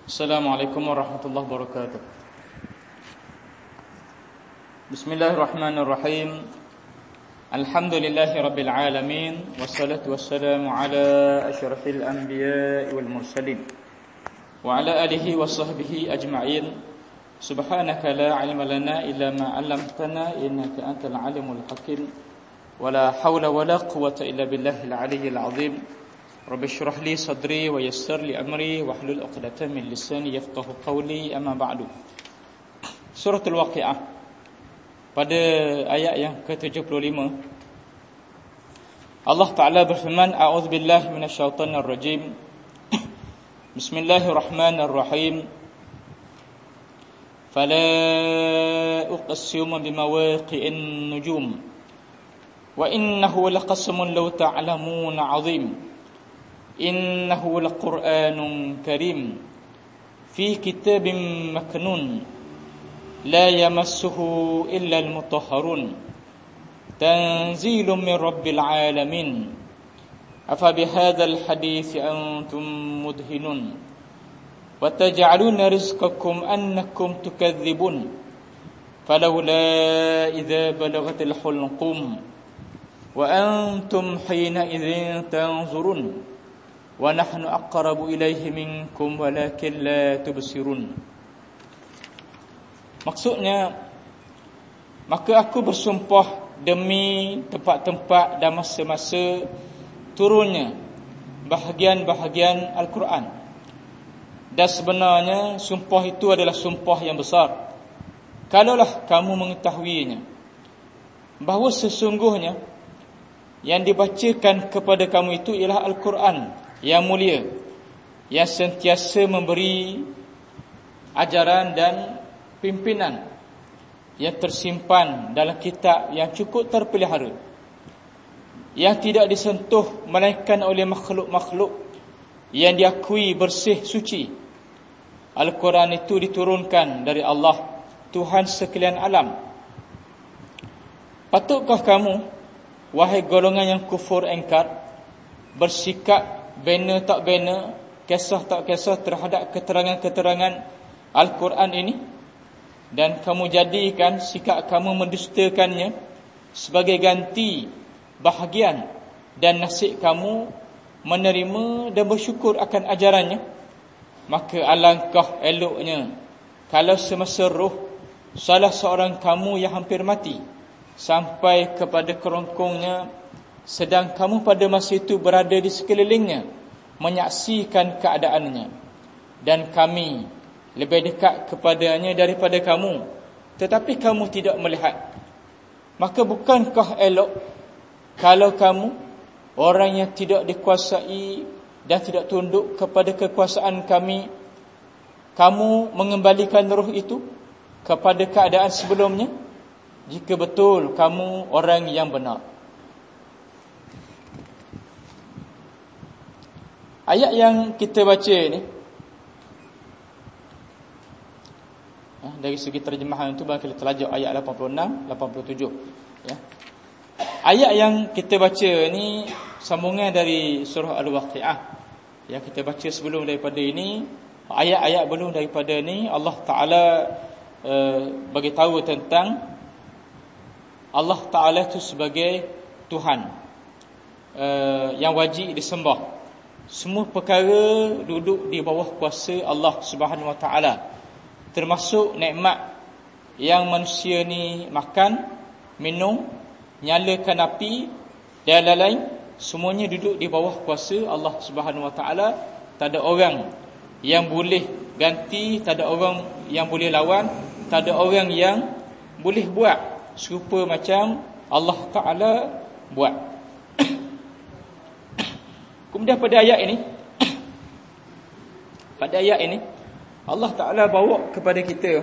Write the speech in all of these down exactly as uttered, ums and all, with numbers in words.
Assalamualaikum warahmatullahi wabarakatuh. Bismillahirrahmanirrahim. Alhamdulillahi rabbil alamin, wassalatu wassalamu ala asyrafil anbiya'i wal mursalin wa ala alihi wa sahbihi ajma'in. Subhanaka la ilma lana illa ma 'allamtana innaka antal alimul hakim. Wa la haula wa la quwwata illa billahil aliyyil azim. Rabbi shrah li sadri wa yassir li amri wahlul 'uqdatam min lisani yafqahu qawli, amma ba'du. Suratul Waqiah pada ayat yang ke tujuh puluh lima Allah Ta'ala berfirman, a'udzubillahi minasyaitonir rajim. Bismillahirrahmanirrahim. Fala uqsimu bimawaqi'in nujum wa innahu laqasamun law ta'lamun 'azim. Innahu laqur'anun karim fi kitabim maknun la yamassuhu illa al-mutahharun tanzilun min rabbil alamin. Afa bihadzal hadits antum mudhinun wa taj'aluna rizqakum annakum tukadzibun falawla idza balaghatil hulqum wa antum hina idzin tanzurun wa nahnu aqrabu ilaihi minkum walakin la tubsirun. Maksudnya, maka aku bersumpah demi tempat-tempat dan masa-masa turunnya bahagian-bahagian Al-Quran. Dan sebenarnya sumpah itu adalah sumpah yang besar. Kalaulah kamu mengetahuinya, bahawa sesungguhnya yang dibacakan kepada kamu itu ialah Al-Quran yang mulia, yang sentiasa memberi ajaran dan pimpinan, yang tersimpan dalam kitab yang cukup terpelihara, yang tidak disentuh melainkan oleh makhluk-makhluk yang diakui bersih suci. Al-Quran itu diturunkan dari Allah, Tuhan sekalian alam. Patutkah kamu, wahai golongan yang kufur engkar, bersikap bena tak bena, kisah tak kisah terhadap keterangan-keterangan Al-Quran ini, dan kamu jadikan sikap kamu mendustakannya sebagai ganti bahagian dan nasib kamu menerima dan bersyukur akan ajarannya. Maka alangkah eloknya kalau semasa roh salah seorang kamu yang hampir mati sampai kepada kerongkongnya, sedang kamu pada masa itu berada di sekelilingnya menyaksikan keadaannya, dan kami lebih dekat kepadanya daripada kamu, tetapi kamu tidak melihat. Maka bukankah elok kalau kamu, orang yang tidak dikuasai dan tidak tunduk kepada kekuasaan kami, kamu mengembalikan roh itu kepada keadaan sebelumnya, jika betul kamu orang yang benar. Ayat yang kita baca ni, dari segi terjemahan itu bagi kita terajak ayat lapan puluh enam, lapan puluh tujuh, ya. Ayat yang kita baca ni sambungan dari surah Al-Waqiah. Yang kita baca sebelum daripada ini, ayat-ayat belum daripada ni, Allah Ta'ala uh, bagi tahu tentang Allah Ta'ala itu sebagai Tuhan uh, yang wajib disembah. Semua perkara duduk di bawah kuasa Allah Subhanahu Wa Ta'ala, termasuk nikmat yang manusia ni makan, minum, nyalakan api dan lain-lain, semuanya duduk di bawah kuasa Allah Subhanahu Wa Ta'ala. Tak ada orang yang boleh ganti, tak ada orang yang boleh lawan, tak ada orang yang boleh buat serupa macam Allah Ta'ala buat. Kemudian pada ayat ini pada ayat ini Allah Ta'ala bawa kepada kita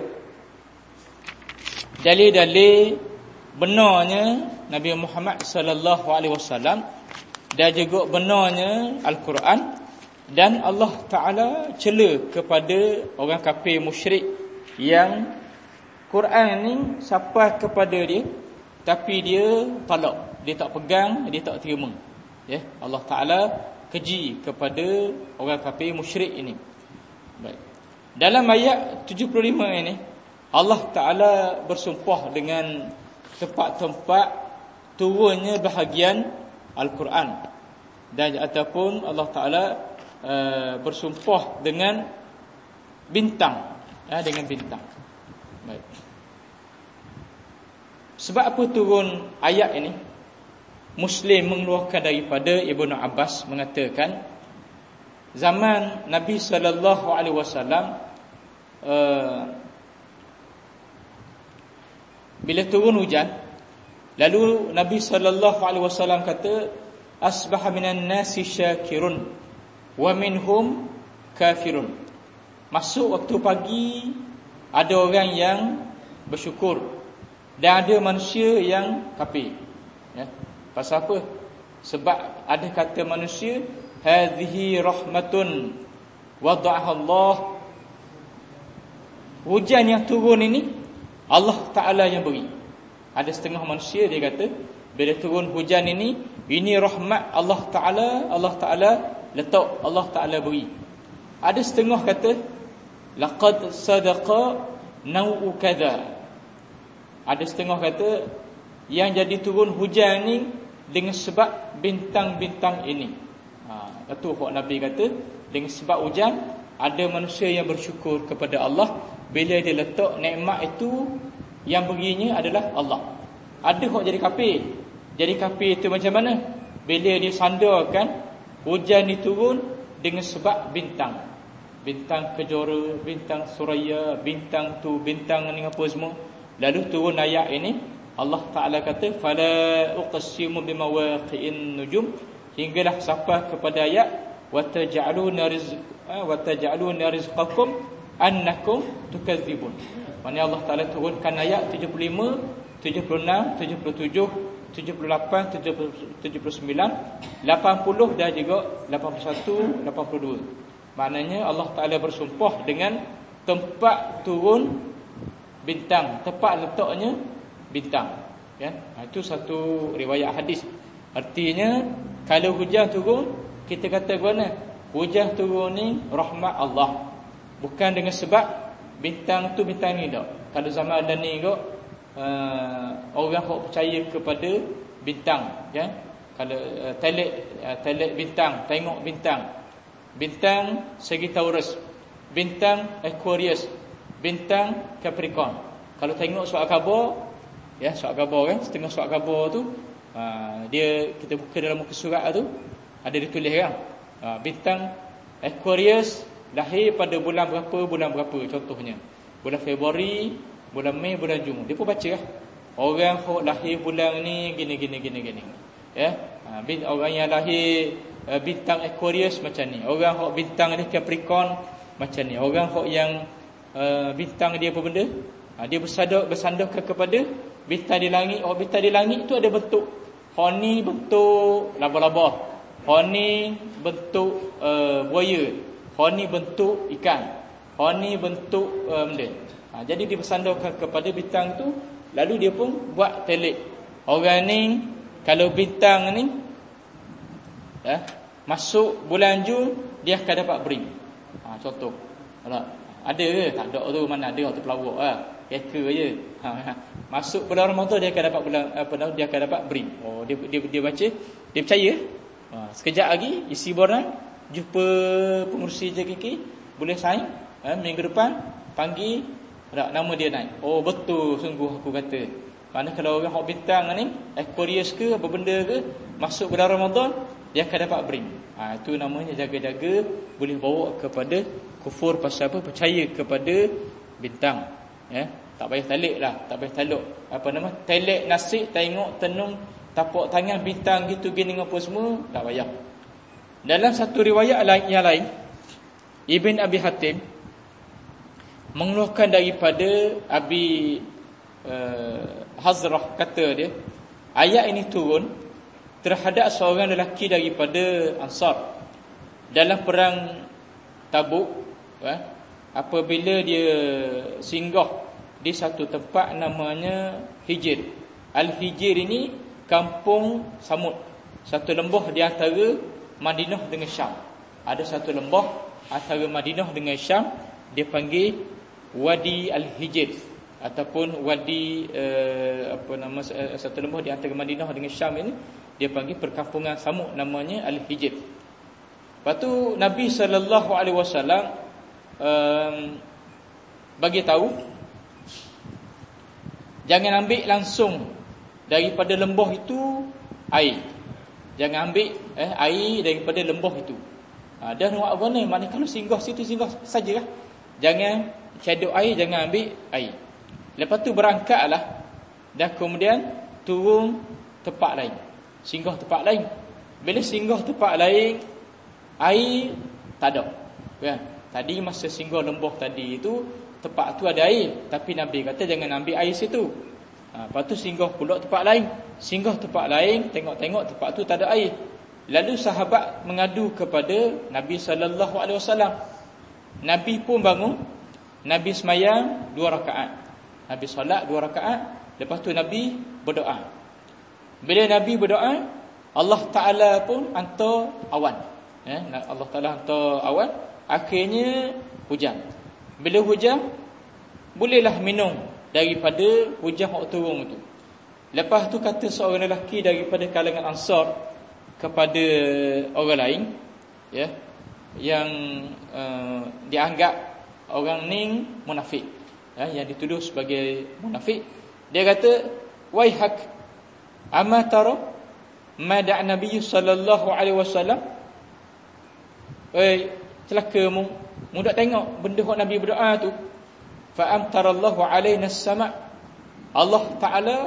dalil-dalil benarnya Nabi Muhammad sallallahu alaihi wasallam, dan juga benarnya Al-Quran. Dan Allah Ta'ala cela kepada orang kafir musyrik yang Quran ni sampai kepada dia, tapi dia talak, dia tak pegang, dia tak terima, ya. Allah Ta'ala keji kepada orang kafir musyrik ini. Baik. Dalam ayat tujuh puluh lima ini Allah Ta'ala bersumpah dengan tempat-tempat turunnya bahagian Al-Quran, dan ataupun Allah Ta'ala uh, bersumpah dengan bintang, ya, dengan bintang. Baik. Sebab apa turun ayat ini? Muslim mengeluarkan daripada Ibnu Abbas mengatakan, zaman Nabi sallallahu alaihi wasallam uh, bila turun hujan, lalu Nabi sallallahu alaihi wasallam kata, asbaha minan nasi syakirun wa minhum kafirun. Masuk waktu pagi ada orang yang bersyukur dan ada manusia yang kafir. Ya. Pasal apa? Sebab ada kata manusia, hadhihi rahmatun wada'aha Allah. Hujan yang turun ini Allah Ta'ala yang beri. Ada setengah manusia dia kata, bila turun hujan ini, ini rahmat Allah Ta'ala, Allah Ta'ala letak, Allah Ta'ala beri. Ada setengah kata, laqad sadaqa nau'u kadha. Ada setengah kata, yang jadi turun hujan ni dengan sebab bintang-bintang ini. Ha, itu kok Nabi kata, dengan sebab hujan ada manusia yang bersyukur kepada Allah bila dia letak nikmat itu, yang berinya adalah Allah. Ada kok jadi kafir. Jadi kafir itu macam mana? Bila dia sandarkan hujan ni turun dengan sebab bintang. Bintang kejora, bintang suraya, bintang tu, bintang ni apa semua. Lalu turun ayat ini, Allah Ta'ala kata, fala uqsimu bimawaqi'in nujum, hinggalah sampai kepada ayat wa taj'aluna rizq wa taj'aluna rizqakum annakum tukadzibun. Maksudnya Allah Ta'ala turunkan ayat tujuh puluh lima, tujuh puluh enam, tujuh puluh tujuh, tujuh puluh lapan, tujuh puluh sembilan, lapan puluh dan juga lapan puluh satu, lapan puluh dua. Maknanya Allah Ta'ala bersumpah dengan tempat turun bintang, tempat letaknya bintang, ya. Itu satu riwayat hadis. Artinya kalau hujan turun, kita kata mana? Hujan turun ni rahmat Allah, bukan dengan sebab bintang tu bintang ni tak. Kalau zaman ada ni kok uh, orang kok percaya kepada bintang, ya. Kalau uh, telet uh, telet bintang, tengok bintang. Bintang Sagittarius, bintang Aquarius, bintang Capricorn. Kalau tengok surat khabar, ya, surat khabar kan, setengah surat khabar tu uh, dia kita buka dalam muka surat tu ada ditulis kan, uh, bintang Aquarius lahir pada bulan berapa, bulan berapa, contohnya bulan Februari, bulan Mei, bulan Jun. Dia pun baca lah, orang yang lahir bulan ni gini gini gini gini, ya. Ha, orang yang lahir uh, bintang Aquarius macam ni, orang yang bintang dia Capricorn macam ni, orang yang uh, bintang dia apa benda, ha, dia bersandar bersandarkan kepada bintang di langit. Oh, bintang di langit tu ada bentuk, hok ni bentuk laba-laba, hok ni bentuk uh, buaya, hok ni bentuk ikan, hok ni bentuk uh, benda. Ha, jadi dia bersandarkan kepada bintang tu, lalu dia pun buat telik. Orang ni kalau bintang ni, ya, masuk bulan Jun, dia akan dapat beri. Ha, contoh. Ada ke? Tak ada tu, mana ada waktu pelawak lah. Reka je. Ha, ha. Masuk bulan Ramadan, dia akan dapat bulan apa uh, dia akan dapat beri. Oh, dia dia dia baca, dia percaya. Ha, sekejap lagi isi borang jumpa pengurusi J K K, boleh sign. Ha, minggu depan panggil, ada nama dia naik. Oh, betul sungguh aku kata. Mana kalau orang hok bintang ni, Aquarius ke apa benda ke, masuk bulan Ramadan, dia akan dapat beri. Ha, itu namanya jaga-jaga, boleh bawa kepada kufur pasal apa? Percaya kepada bintang, ya. Tak payah talik lah, tak payah taluk apa nama, telek nasib, tengok tenung tapak tangan bintang gitu gini apa semua, tak payah. Dalam satu riwayat lain yang lain, Ibn Abi Hatim mengeluarkan daripada Abi uh, Hazrah, kata dia, ayat ini turun terhadap seorang lelaki daripada Ansar dalam perang Tabuk, eh, apabila dia singgah di satu tempat namanya Hijr. Al-Hijr ini kampung Samud, satu lembah di antara Madinah dengan Syam. Ada satu lembah antara Madinah dengan Syam, dia panggil Wadi Al-Hijr ataupun Wadi uh, apa nama uh, satu lembah di antara Madinah dengan Syam ini, dia panggil perkampungan Samud, namanya Al-Hijr. Lepas tu Nabi sallallahu alaihi wasallam um, bagi tahu jangan ambil langsung daripada lembah itu air. Jangan ambil eh, air daripada lembah itu. Ha, dah nak guna, maknanya kalau singgah situ singgah sajalah. Jangan cedok air, jangan ambil air. Lepas tu berangkatlah dan kemudian turun tempat lain. Singgah tempat lain. Bila singgah tempat lain, air tak ada. Kan? Tadi masa singgah lembah tadi itu tempat tu ada air, tapi Nabi kata jangan ambil air situ. Ha, lepas tu singgah pula tempat lain. Singgah tempat lain, tengok-tengok tempat tu tak ada air. Lalu sahabat mengadu kepada Nabi sallallahu alaihi wasallam. Nabi pun bangun, Nabi semayang dua rakaat. Nabi solat dua rakaat, lepas tu Nabi berdoa. Bila Nabi berdoa, Allah Taala pun hantar awan. Ya, Allah Taala hantar awan, akhirnya hujan. Bila hujan, bolehlah minum daripada hujan yang turun itu. Lepas tu kata seorang lelaki daripada kalangan Ansar kepada orang lain, ya, yang uh, dianggap orang ni munafik, ya, yang dituduh sebagai munafik. Dia kata, waihak, amma tara ma da'a Nabi sallallahu alaihi wasallam. Eh, celakamu, mu dak tengok benda hak Nabi berdoa tu. Fa amtarallahu alaina as-sama'. Allah Taala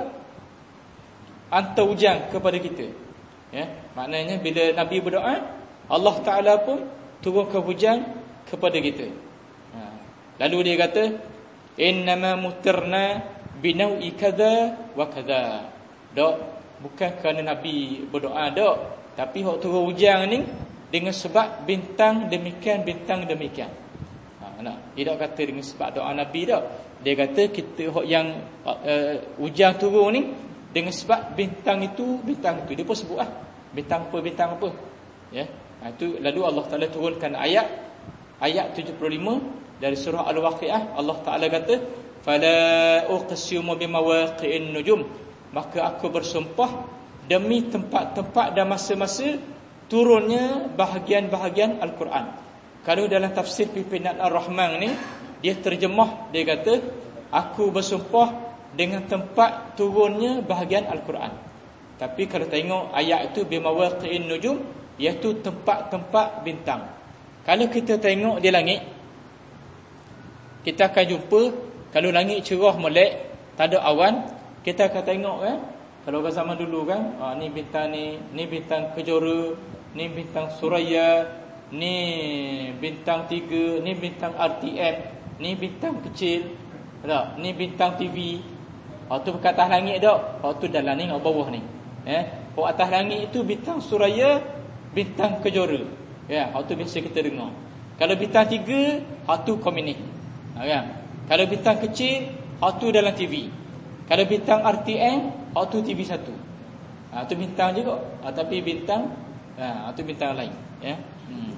hantar hujan kepada kita. Ya, maknanya bila Nabi berdoa, Allah Taala pun turunkan hujan kepada kita. Ha. Lalu dia kata, innama mutirna binau'i kadza wa kadza. Dok, bukan kerana Nabi berdoa dok, tapi hak turun hujan ni dengan sebab bintang demikian, bintang demikian. Ha, nak, dia tak kata dengan sebab doa Nabi dak. Dia kata kita hak yang uh, hujan turun ni dengan sebab bintang itu, bintang itu. Dia pun sebut lah, bintang apa, bintang apa. Ya. Ha, itu lalu Allah Taala turunkan ayat ayat tujuh puluh lima dari surah Al-Waqiah. Allah Taala kata, fala uqsimu bimawaqi'in nujum. Maka aku bersumpah demi tempat-tempat dan masa-masa turunnya bahagian-bahagian Al-Quran. Kalau dalam tafsir pimpinan Ar-Rahman ni, dia terjemah, dia kata, aku bersumpah dengan tempat turunnya bahagian Al-Quran. Tapi kalau tengok ayat itu bimawaqi'in nujum, iaitu tempat-tempat bintang. Kalau kita tengok di langit, kita akan jumpa, kalau langit cerah melek, tak ada awan, kita akan tengok kan, kalau orang zaman dulu kan, ah, ni bintang ni, ni bintang Kejora, ni bintang Suraya, ni bintang tiga, ni bintang R T M, ni bintang kecil, tak? Ni bintang T V. Waktu kat atas langit tak? Waktu dalam ni kat bawah ni. Eh, waktu atas langit itu bintang Suraya, bintang Kejora. Ya, waktu biasa kita dengar. Kalau bintang tiga, waktu komunik. Ha, kan? Kalau bintang kecil, waktu dalam T V. Kalau bintang R T M, waktu T V satu. Ha, itu bintang juga. Ha, tapi bintang, ha, itu bintang lain. Ya. Hmm.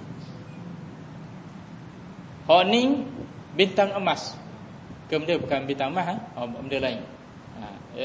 Hak ni bintang emas. Kemudian bukan bintang emas, ha? Oh, benda lain. Ha, ya.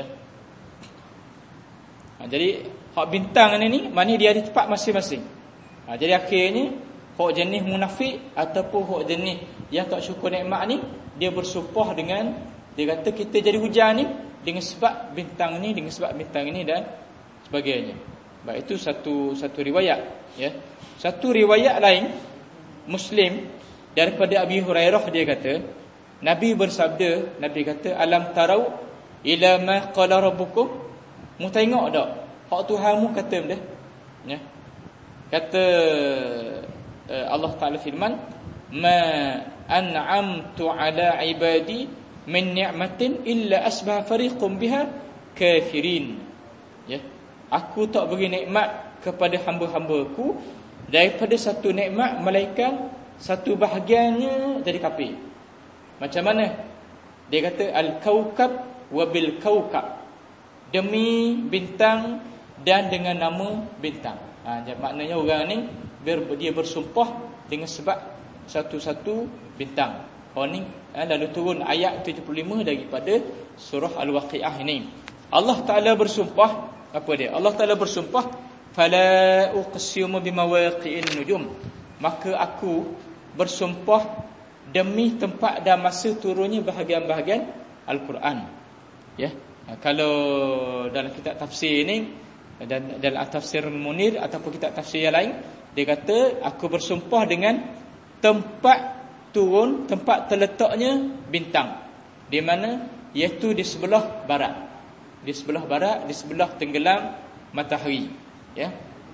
Ha, jadi hak bintang ni ni, maknanya dia ada tempat masing-masing. Ha, jadi akhirnya hak jenis munafik ataupun hak jenis yang tak syukur nikmat ni, dia bersumpah dengan, dia kata kita jadi hujan ni dengan sebab bintang ni, dengan sebab bintang ini dan sebagainya. Baik, itu satu satu riwayat, ya. Satu riwayat lain Muslim daripada Abi Hurairah, dia kata Nabi bersabda, Nabi kata, alam tarau ila ma qala rabbukum. Mu tengok tak hak Tuhanmu kata benda, ya. Kata uh, Allah Taala firman, ma an'amtu ala ibadi min ni'matin illa asbaha fariqum biha kafirin. Ya, aku tak beri nikmat kepada hamba-hambaku daripada satu nikmat melainkan satu bahagiannya jadi kafir. Macam mana? Dia kata al-kaukab wa bil kaukab, demi bintang dan dengan nama bintang. Ha, maknanya orang ni dia bersumpah dengan sebab satu-satu bintang. Qani eh, lalu turun ayat tujuh puluh lima daripada surah Al-Waqiah ini. Allah Taala bersumpah, apa dia? Allah Taala bersumpah, fala uqsimu bimawaqi'in nujum. Maka aku bersumpah demi tempat dan masa turunnya bahagian-bahagian Al-Quran. Ya. Kalau dalam kitab tafsir ini dan dalam tafsir Munir ataupun kitab tafsir yang lain, dia kata aku bersumpah dengan tempat turun, tempat terletaknya bintang, di mana iaitu di sebelah barat. Di sebelah barat, di sebelah tenggelam matahari, ya.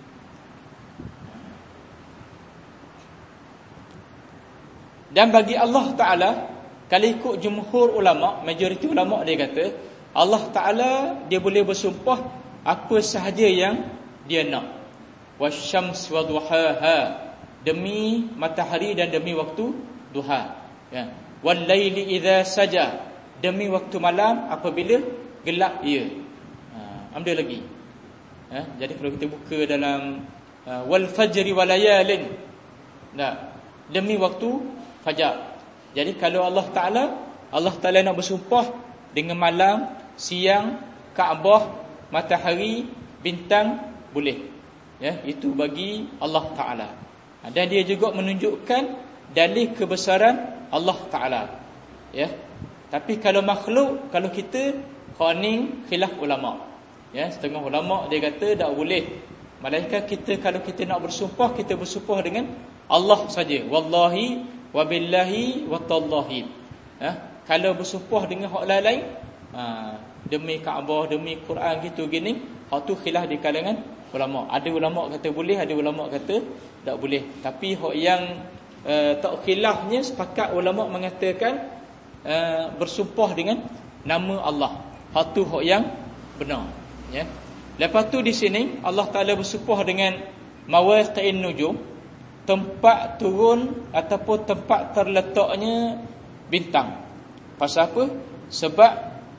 Dan bagi Allah Taala, kalau ikut jumhur ulama, majoriti ulama, dia kata Allah Taala dia boleh bersumpah apa sahaja yang dia nak. Wasyams wadhuhaha, demi matahari dan demi waktu duha, ya. Wal laili idza saja, demi waktu malam apabila gelap ia. Ha, ambil lagi. Ya, jadi kalau kita buka dalam uh, wal fajri walayalin, nah, demi waktu fajar. Jadi kalau Allah Taala, Allah Taala nak bersumpah dengan malam, siang, Kaabah, matahari, bintang, boleh. Ya, itu bagi Allah Taala. Dan dia juga menunjukkan dalil kebesaran Allah Taala. Ya. Tapi kalau makhluk, kalau kita qaning khilaf ulama. Ya, setengah ulama dia kata tak boleh. Malaikat kita kalau kita nak bersumpah, kita bersumpah dengan Allah saja. Wallahi wabillahi watallahi. Ya, kalau bersumpah dengan hak lain, ha, demi Kaabah, demi Quran gitu gini, hak tu khilaf di kalangan ulama. Ada ulama kata boleh, ada ulama kata tak boleh. Tapi hak yang uh, tak khilafnya, sepakat ulama mengatakan uh, bersumpah dengan nama Allah. Hak tu hak yang benar, ya. Lepas tu di sini Allah Taala bersumpah dengan mawaqi'in nujum, tempat turun ataupun tempat terletaknya bintang. Pasal apa? Sebab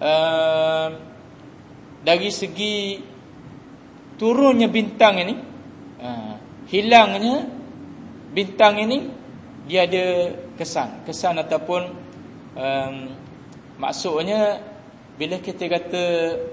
uh, dari segi turunnya bintang ini, uh, hilangnya bintang ini, dia ada kesan. Kesan ataupun um, maksudnya bila kita kata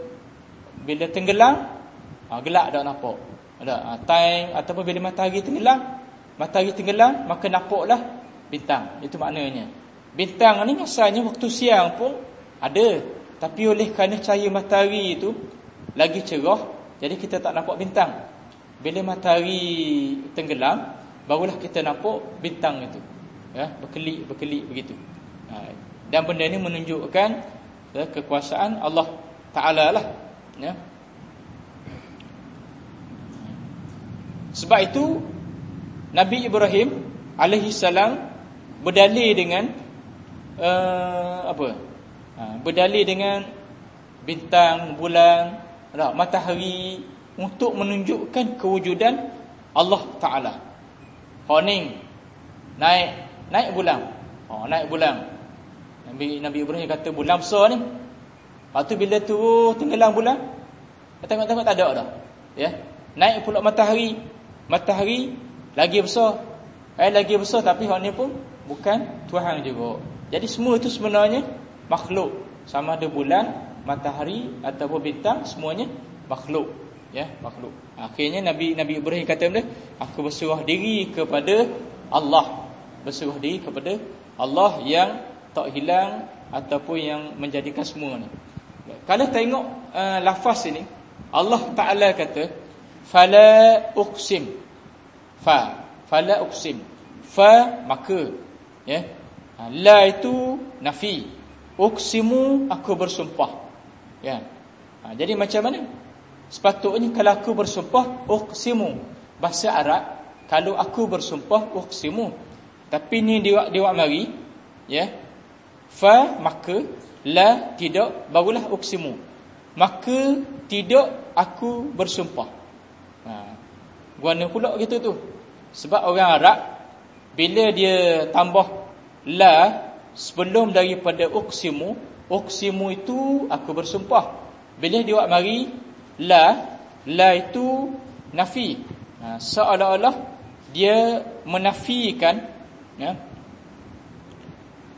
bila tenggelam, ha, gelap dah nampak. Ada ha, time ataupun bila matahari tenggelam, matahari tenggelam maka nampaklah bintang. Itu maknanya. Bintang ni asalnya waktu siang pun ada, tapi oleh kerana cahaya matahari itu lagi cerah, jadi kita tak nampak bintang. Bila matahari tenggelam, barulah kita nampak bintang itu, ya, berkelip berkelip begitu. Ha, dan benda ini menunjukkan, ya, kekuasaan Allah Taala lah, ya. Sebab itu Nabi Ibrahim alaihi salam berdalil dengan uh, apa? Ha, berdalil dengan bintang, bulan, tak, matahari untuk menunjukkan kewujudan Allah Taala. Honing naik naik bulan. Oh, naik bulan. Nabi Nabi Ibrahim kata bulan besar ni. Lepas tu bila tu tenggelam bulan, tengok-tengok tak ada dah. Ya. Naik pula matahari. Matahari lagi besar. Eh lagi besar, tapi hak ni pun bukan Tuhan juga. Jadi semua itu sebenarnya makhluk. Sama ada bulan, matahari ataupun bintang, semuanya makhluk, ya, makhluk. Akhirnya Nabi Nabi Ibrahim kata benda, aku berserah diri kepada Allah. Berserah diri kepada Allah yang tak hilang ataupun yang menjadikan semua ni. Kalau tengok uh, lafaz ini, Allah Taala kata fala uqsim. Fa, fala uqsim. Fa maka, ya. La itu nafi. Uqsimu aku bersumpah. Ya. Ha, jadi macam mana? Sepatutnya kalau aku bersumpah uqsimu. Bahasa Arab kalau aku bersumpah uqsimu. Tapi ni dia dia mari, ya. Fa maka, la tidak, barulah uqsimu. Maka tidak aku bersumpah. Ha. Guana pula gitu tu. Sebab orang Arab bila dia tambah la sebelum daripada uqsimu, uqsimu itu aku bersumpah. Bila dia buat mari la, la itu nafi. Ha, seolah-olah dia menafikan, ya,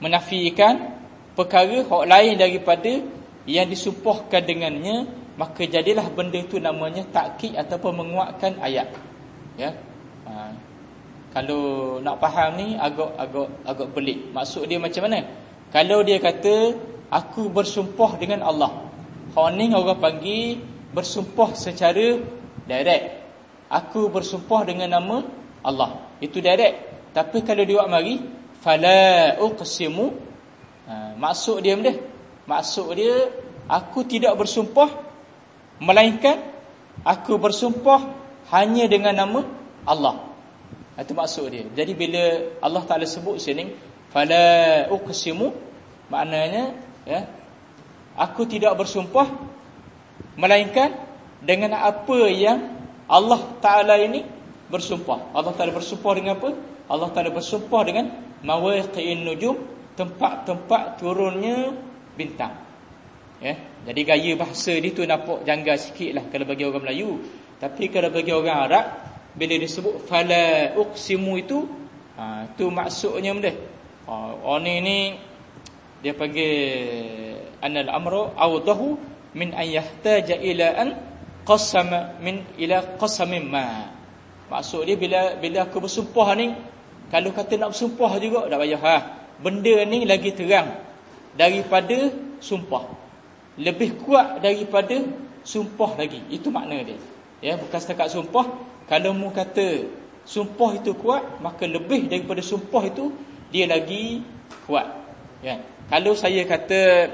menafikan perkara hak lain daripada yang disumpahkan dengannya, maka jadilah benda itu namanya takkid ataupun menguatkan ayat. Ya. Ha. Kalau nak faham ni agak agak agak pelik. Maksud dia macam mana? Kalau dia kata aku bersumpah dengan Allah, hak ni orang panggil bersumpah secara direct. Aku bersumpah dengan nama Allah, itu direct. Tapi kalau dia buat mari fala uqsimu, ha, maksud dia benda, maksud dia aku tidak bersumpah melainkan aku bersumpah hanya dengan nama Allah. Itu maksud dia. Jadi bila Allah Taala sebut sini fala uqsimu, maknanya ya, aku tidak bersumpah melainkan dengan apa yang Allah Taala ini bersumpah. Allah Taala bersumpah dengan apa? Allah Taala bersumpah dengan mawaqi'in nujum, tempat-tempat turunnya bintang. Ya, jadi gaya bahasa dia tu nampak janggal sikitlah kalau bagi orang Melayu. Tapi kalau bagi orang Arab, bila disebut fala uqsimu itu, ha, tu maksudnya benda. Ha, orang ni, ni dia panggil anal amru awdahu min an yahtaja ila an qasama min ila qasamin ma. Maksud dia bila bila aku bersumpah ni, kalau kata nak bersumpah juga tak payah, ha, benda ni lagi terang daripada sumpah, lebih kuat daripada sumpah lagi. Itu makna dia. Ya, bukan setakat sumpah. Kalau mu kata sumpah itu kuat, maka lebih daripada sumpah itu dia lagi kuat. Ya. Kalau saya kata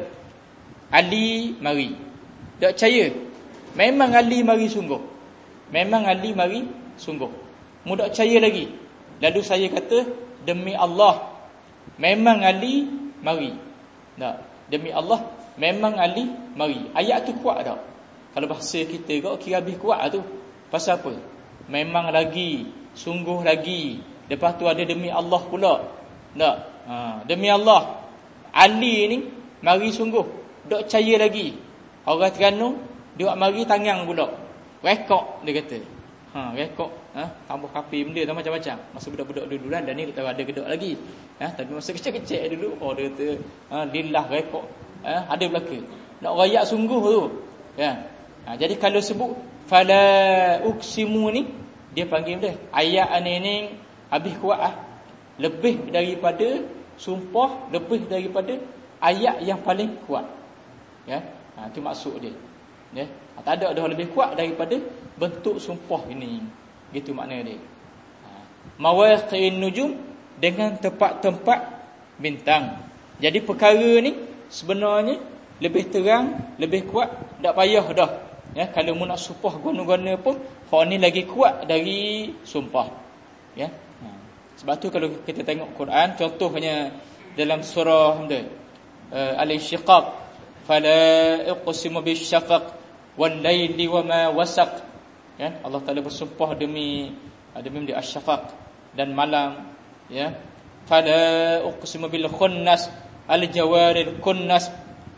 Ali mari, tak percaya. Memang Ali mari sungguh. Memang Ali mari sungguh. Mu tak percaya lagi. Lalu saya kata demi Allah, memang Ali mari. Tak, demi Allah, memang Ali mari. Ayat tu kuat tak? Kalau bahasa kita kau kira habis kuat tu. Pasal apa? Memang lagi, sungguh lagi. Lepas tu ada demi Allah pula. Tak? Ha, demi Allah, Ali ni mari sungguh. Tak percaya lagi. Orang Terengganu dia buat mari tangan pula. Rekod dia kata. Ha, rekod. Ha, tambah kapi benda tu macam-macam. Masa budak-budak dulu dan ni tak ada gedok lagi. Ha, tapi masa kecil-kecil dulu, oh dia kata, ha, lillah rekod. Ha, ada belaka. Nak rayak sungguh tu. Ya. Ha, jadi kalau sebut fala uqsimu ni, dia panggil dia ayat ni ni habis kuat ah. Lebih daripada sumpah, lebih daripada ayat yang paling kuat. Ya. Ha, itu maksud dia. Ya. Ha, tak ada dah lebih kuat daripada bentuk sumpah ini. Gitu makna dia. Ha. Mawaqi'in nujum, dengan tempat-tempat bintang. Jadi perkara ni sebenarnya lebih terang, lebih kuat, tak payah dah. Ya, kalau mu nak sumpah guna-guna pun, hak ni lagi kuat dari sumpah. Ya. Ha. Sebab tu kalau kita tengok Quran, contohnya dalam surah uh, Al-Insyiqaq, fala uqsimu bisyafaq wal laili wama wasaq. Ya, Allah Taala bersumpah demi demi dia asy-syafaq dan malam. Ya. Fala uqsimu bil khunnas al jawaril kunnas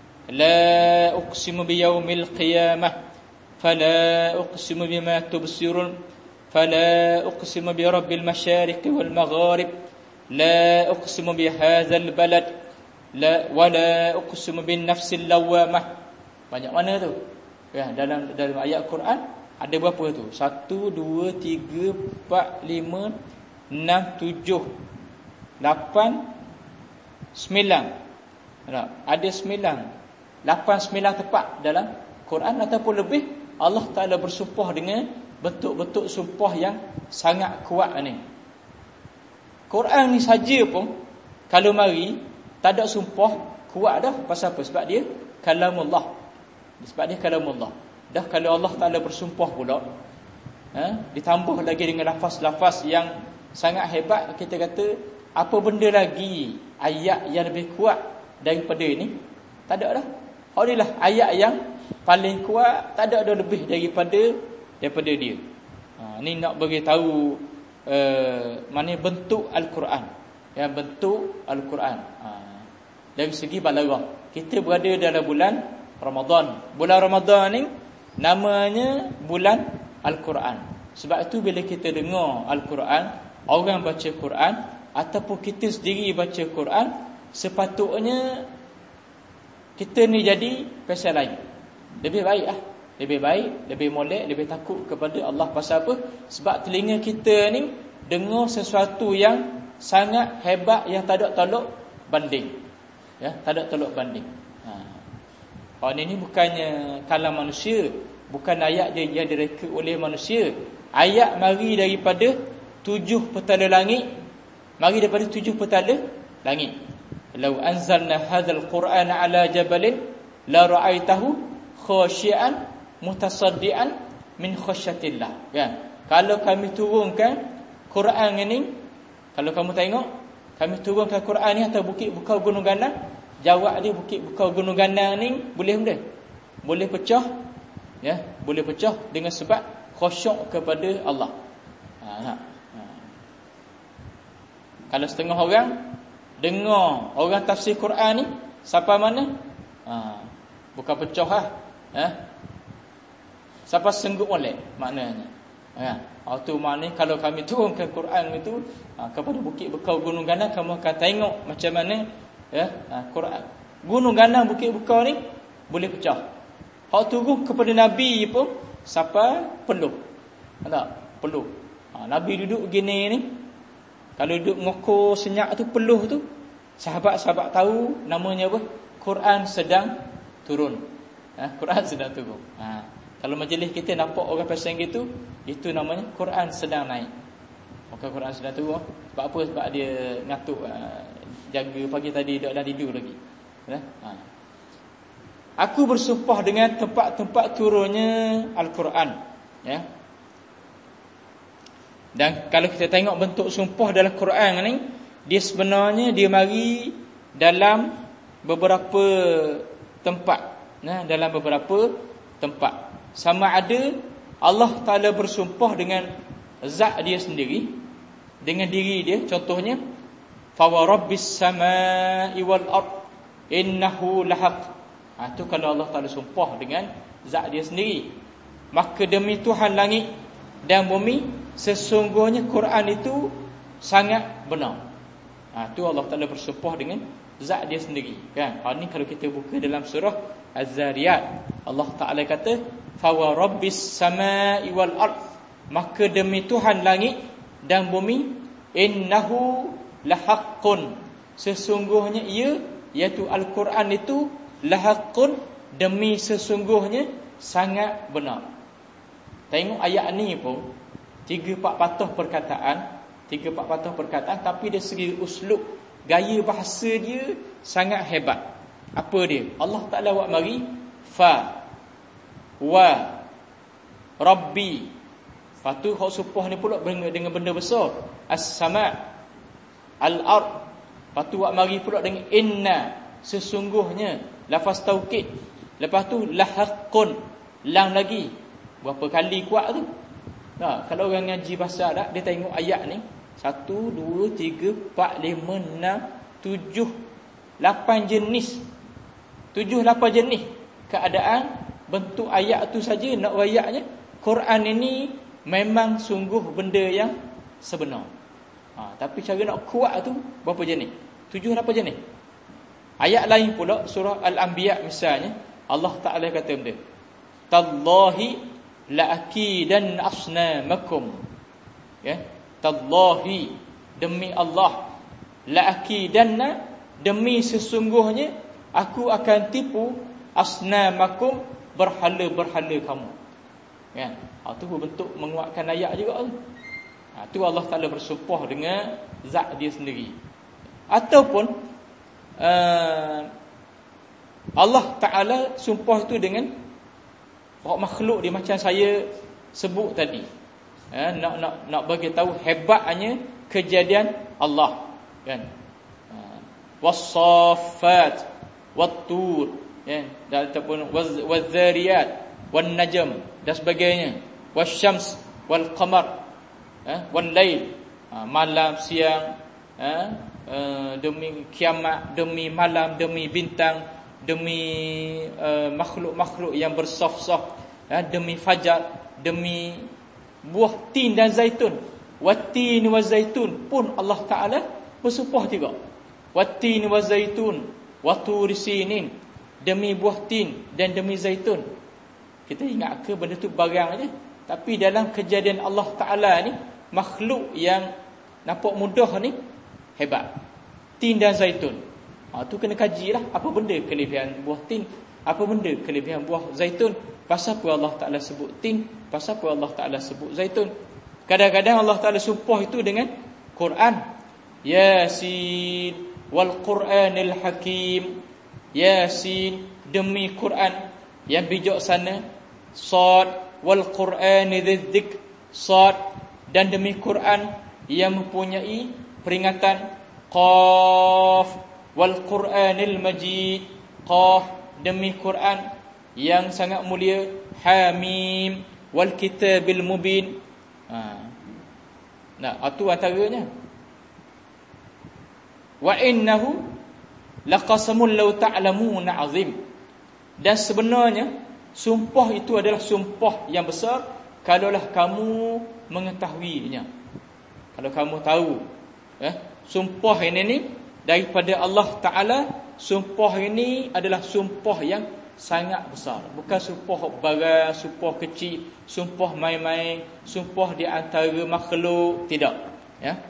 la uqsimu biyaumil qiyamah fala uqsimu bima tubsirun fala uqsimu bi rabbil masyariqi wal magharib la uqsimu bi hadzal balad la wala uqsimu bin nafsil lawamah. Banyak mana tu? Ya, dalam dalam ayat Quran ada berapa tu? satu, dua, tiga, empat, lima, enam, tujuh, lapan, sembilan. Ada sembilan, lapan, sembilan tepat dalam Quran ataupun lebih. Allah Ta'ala bersumpah dengan bentuk-bentuk sumpah yang sangat kuat ni. Quran ni saja pun kalau mari tak ada sumpah kuat dah. Pasal apa? Sebab dia kalamullah. Sebab dia kalamullah. Dah kalau Allah Ta'ala bersumpah pula, ha, ditambah lagi dengan lafaz-lafaz yang sangat hebat, kita kata apa benda lagi ayat yang lebih kuat daripada ini? Tak ada dah. Inilah ayat yang paling kuat, tak ada ada lebih daripada daripada dia. Ha, ni nak bagi tahu uh, mana bentuk Al-Quran. Ya, bentuk Al-Quran. Ha, dari segi balaghah. Kita berada dalam bulan Ramadan. Bulan Ramadan ni namanya bulan Al-Quran. Sebab itu bila kita dengar Al-Quran, orang baca Quran ataupun kita sendiri baca Quran, sepatutnya kita ni jadi pasal lain. Lebih baik lah, lebih baik, lebih molek, lebih takut kepada Allah. Pasal apa? Sebab telinga kita ni dengar sesuatu yang sangat hebat, yang tak ada tolok banding. Ya, tak ada tolok banding. Ha. Oh, ini bukannya kalam manusia, bukan ayat dia yang direka oleh manusia. Ayat mari daripada tujuh petala langit, mari daripada tujuh petala langit. Lau anzalna hadzal qur'ana ala jabalin la ra'aitahu khashian mutasaddian min khasyatillah. Kan? Kalau kami turunkan Quran ini, kalau kamu tengok, kami turunkan Quran ni atas bukit Bukau Gunung Ganang, jawab dia bukit Bukau Gunung Ganang ni boleh boleh. Boleh pecah, ya, boleh pecah dengan sebab khusyuk kepada Allah. Ha, ha. Ha. Kalau setengah orang dengar orang tafsir Quran ni sampai mana? Ha, bukan pecah lah. Ha? Sampai senggup molek maknanya. Ha, itu maknanya kalau kami turunkan Quran itu ha, kepada bukit Bukau Gunung Ganang, kamu akan tengok macam mana, ya, ha, Quran. Gunung Ganang bukit Bukau ni boleh pecah. Hak turun kepada Nabi pun sampai peluh. Tak? Peluh. Ha, Nabi duduk gini ni, kalau duduk ngokor senyap tu, peluh tu, sahabat-sahabat tahu namanya apa? Quran sedang turun. Ha, Quran sedang turun. Ha, kalau majlis kita nampak orang pasang gitu, itu namanya Quran sedang naik. Maka Quran sedang turun. Sebab apa? Sebab dia ngatuk, uh, jaga pagi tadi dah dah tidur lagi. Ha? Ha. Aku bersumpah dengan tempat-tempat turunnya Al-Quran, ya. Dan kalau kita tengok bentuk sumpah dalam Quran ni, dia sebenarnya dia mari dalam beberapa tempat, nah, dalam beberapa tempat. Sama ada Allah Ta'ala bersumpah dengan zat dia sendiri, dengan diri dia. Contohnya, fa wa rabbis samai wal ard innahu lahaq. Ha, itu kalau Allah Ta'ala sumpah dengan zat dia sendiri. Maka demi Tuhan langit dan bumi, sesungguhnya Quran itu sangat benar. Ha, itu Allah Ta'ala bersumpah dengan zat dia sendiri, kan? Ha, ni kalau kita buka dalam surah Az-Zariyat, Allah Ta'ala kata fa wa rabbis samai wal ard, maka demi Tuhan langit dan bumi, innahu lahaqqun, sesungguhnya ia, iaitu Al-Quran itu, lahaqqun, demi sesungguhnya sangat benar. Tengok ayat ni pun tiga empat patah perkataan, tiga empat patah perkataan, tapi dari segi uslub, gaya bahasa dia sangat hebat. Apa dia? Allah Ta'ala buat mari fa wa rabbi. Patu hak sumpah ni pula dengan benda besar, as-sama' al-ard. Patu buat mari pula dengan inna, sesungguhnya, lafaz taukid. Lepas tu lahaqqun, lang lagi. Berapa kali kuat tu? Nah, kalau orang ngaji bahasa Arab, dia tengok ayat ni, satu, dua, tiga, empat, lima, enam, tujuh, lapan jenis. Tujuh, lapan jenis keadaan bentuk ayat tu saja nak ayatnya. Quran ini memang sungguh benda yang sebenar. Ha, tapi cara nak kuat tu berapa jenis? Tujuh, lapan jenis. Ayat lain pula, surah Al-Anbiya misalnya, Allah Ta'ala kata benda, tallahi la'akidan asnamakum, ya, tallahi, demi Allah, la'akidanna, demi sesungguhnya aku akan tipu, asnamakum, berhala-berhala kamu, ya. Ha, tu bentuk menguatkan ayat juga tu. Ha, tu Allah Ta'ala bersumpah dengan zat dia sendiri. Ataupun uh, Allah Ta'ala sumpah itu dengan makhluk dia, macam saya sebut tadi, ya, nak nak nak bagi tahu hebatnya kejadian Allah, kan? Was-saffat wat-tur, ya, dan ataupun waz-zariyat wan-najm dan sebagainya, wasyams wal-qamar, ya, wal-lail, malam siang, ya, demi kiamat, demi malam, demi bintang, demi uh, makhluk-makhluk yang bersaf-saf, ya, demi fajar, demi buah tin dan zaitun, watin wa zaitun pun Allah Ta'ala bersumpah juga. Wat-tin wa zaitun wa turi sinin, demi buah tin dan demi zaitun. Kita ingat ke benda tu barang aja, tapi dalam kejadian Allah Taala ni, makhluk yang nampak mudah ni hebat. Tin dan zaitun. Ha, tu kena kajilah apa benda kelebihan buah tin, apa benda kelebihan buah zaitun. Pasal apa Allah Taala sebut tin, pasal apa Allah Taala sebut zaitun. Kadang-kadang Allah Taala sumpah itu dengan Quran. Yasin wal Quranil Hakim. Yasin, demi Quran yang bijaksana. Sad wal Qur'ani dzikr, sad, dan demi Quran yang mempunyai peringatan. Qaf wal Qur'anil Majid, Qaf, demi Quran yang sangat mulia. Hamim wal Kitabil Mubin. Ha. Nah, itu antaranya. Wa innahu laqasamun law ta'lamuna 'azim. Dan sebenarnya sumpah itu adalah sumpah yang besar kalaulah kamu mengetahuinya. Kalau kamu tahu, eh, sumpah ini ni daripada Allah Taala, sumpah ini adalah sumpah yang sangat besar. Bukan sumpah barang, sumpah kecil, sumpah main-main, sumpah di antara makhluk, tidak, ya.